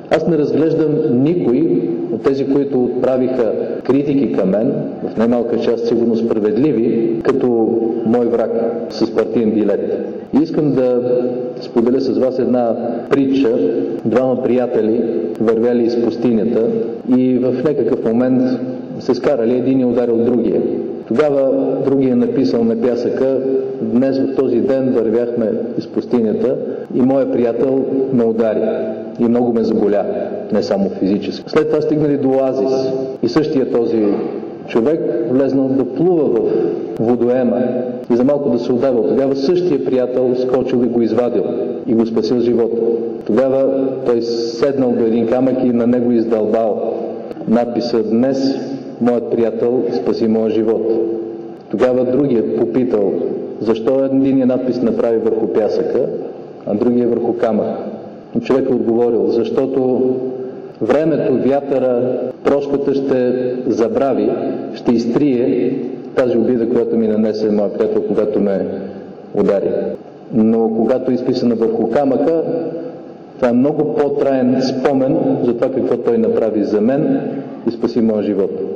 Аз не разглеждам никой от тези, които отправиха критики към мен, в немалка част сигурно справедливи, като мой враг с партиен билет. И искам да споделя с вас една притча. Двама приятели вървяли из пустинята и в някакъв момент се скарали, един е ударил другия. Тогава другия е написал на пясъка: днес в този ден вървяхме из пустинята и моя приятел ме удари и много ме заболя, не само физически. След това стигнали до оазис и същия този човек влезнал да плува в водоема и за малко да се удавил. Тогава същия приятел скочил и го извадил и го спасил живота. Тогава той седнал до един камък и на него издълбал надписа: днес моят приятел спаси моя живот. Тогава другият попитал: защо единият надпис направи върху пясъка, а другия върху камък? Но човекът отговорил: защото времето, вятъра, прошката ще забрави, ще изтрие тази обида, която ми нанесе моя приятел, когато ме удари. Но когато е изписана върху камъка, това е много по-траен спомен за това какво той направи за мен и спаси моя живот.